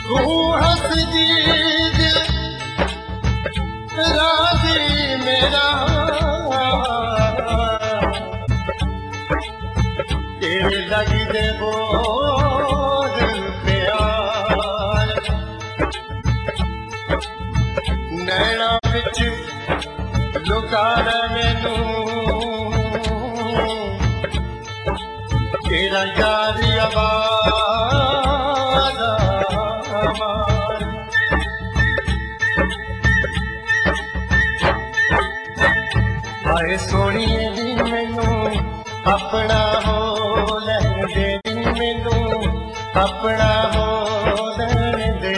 तू हंसदी दिल राजी मेरा तेरे लगदे बोल प्यार नैना विच लुका मैनू तेरा यार आवाज़ आए सोनिए दी मैनू अपना हो लैन दे मैनू अपना हो लैन दे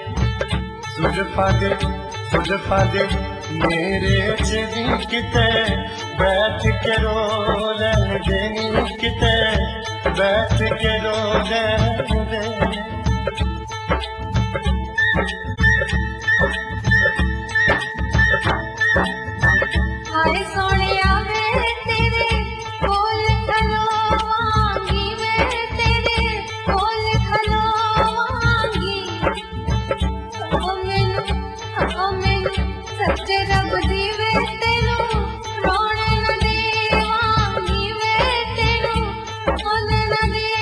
जुल्फां दे मेरे च किते बैठ के रो लैन दे किते बैठ के रो लैन दे हाय सोनिया वे तेरे कोल खलोवांगी वे तेरे कोल खलोवांगी ओ मैनू सच्चे रब दी वे तेनू रोने न देवांगी वे तेनू रोने न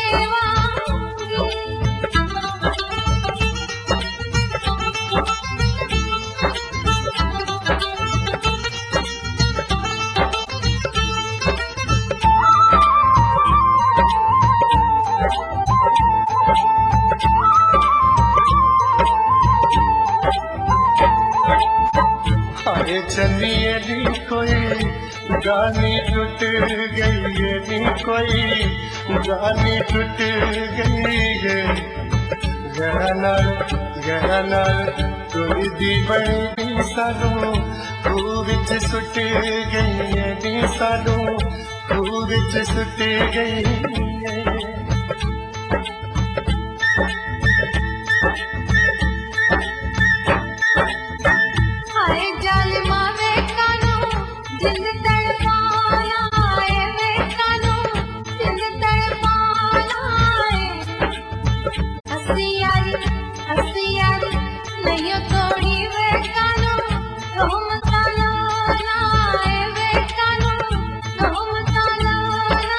हाय चलिए नी कोई गानी टूट गई है नी कोई गानी टूट गई है गहरा नाल कोई दी बड़ी सानू खूह विच सुट गई है नी सानू खूह विच सुट गई है हाय जालिमा वे कानू जिंद तड़पाना है वे कानू जिंद तड़पाना है हंसी यारी नहीं तोड़ी वे कानू रोम कालो ना है वे कानू रोम कालो ना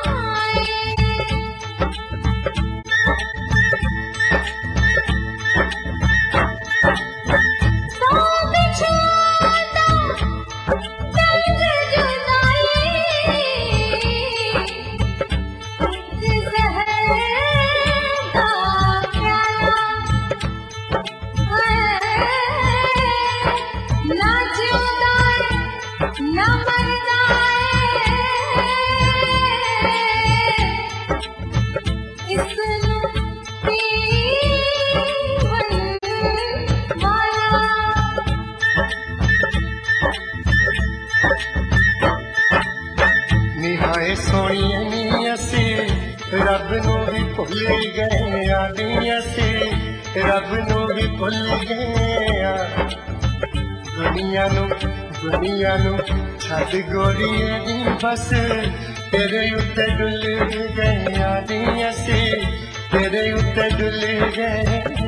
सोनिए नी असी रब नू भी भुल गए आनी असी रब नू भी भुल गए दुनिया नू छड़ गोरीए नी बस तेरे उत्ते डुल गए आनी असी तेरे उत्ते डुल गए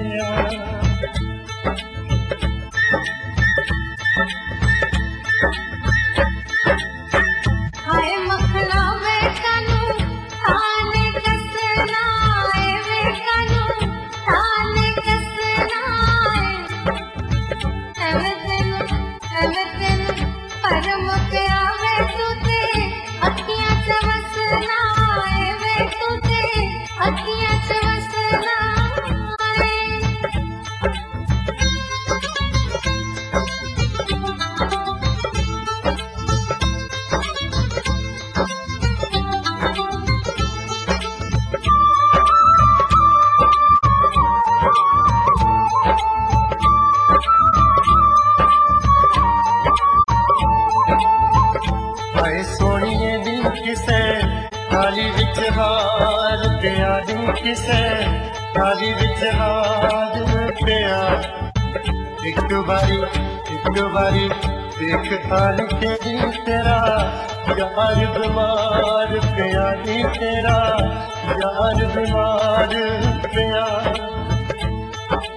हाय मखना वे कानू थाने कसना है वे कानू थाने कसना है एवं परम प्यावे तुते अखियां चवसना है वे तुते अखियां चवसना है थाली विच हार पिया दी किसे थाली विच हार पिया एक बारी देख थाल के दी तेरा यार बीमार पिया दी तेरा यार बीमार पिया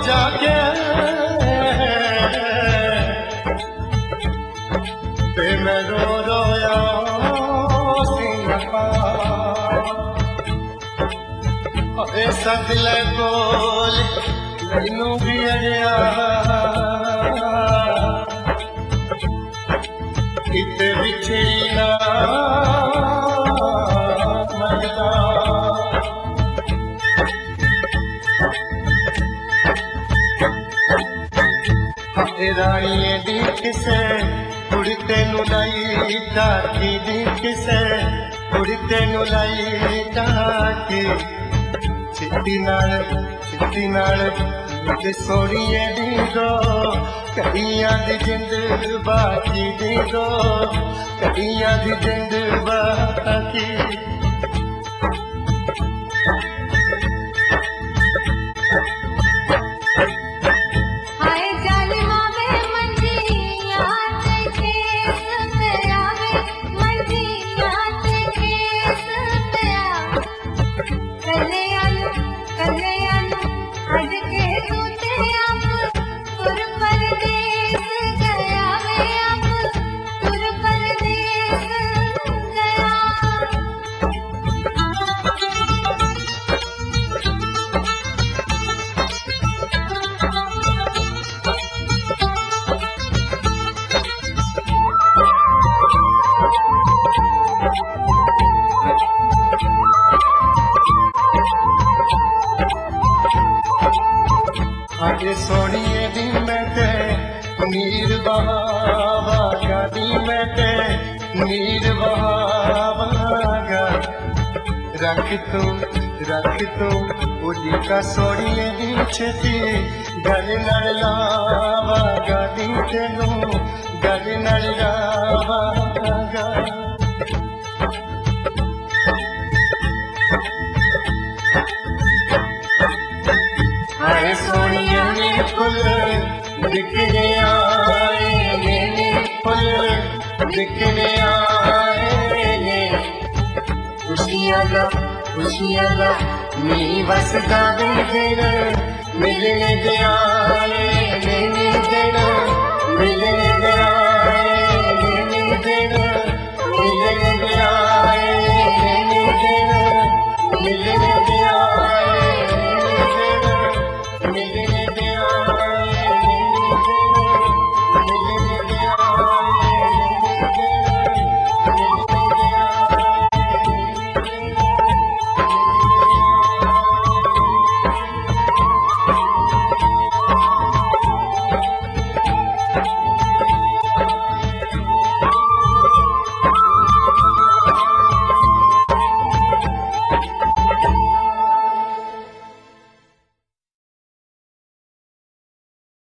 जाके ते मैं रोया सिंगा सदले कोल मैनू भी अड़िया किते विछड़ी ना मरदा रानी दी किसे उड़ते नु लाई डाकी दी किसे उड़ते नु लाई डाकी चिट्टी नाल ते सोनिए दी गो कदियां दी जिंद बाकी दी गो कदियां दी जिंद बाकी सोनिए दी मैं ते नीर बहावागा दी मैं ते नीर बहावागा रख तू उड़ी का सोनिए दी छेती गल नड़ लावागा दी तेनू गल नड़ लावागा सोनिया ने फुल दिखने आए फुल दिखने आए खुशियां दा नी बस गावे दिन मिलने दे आए मिलने दे आए मिलने दे आए मिलने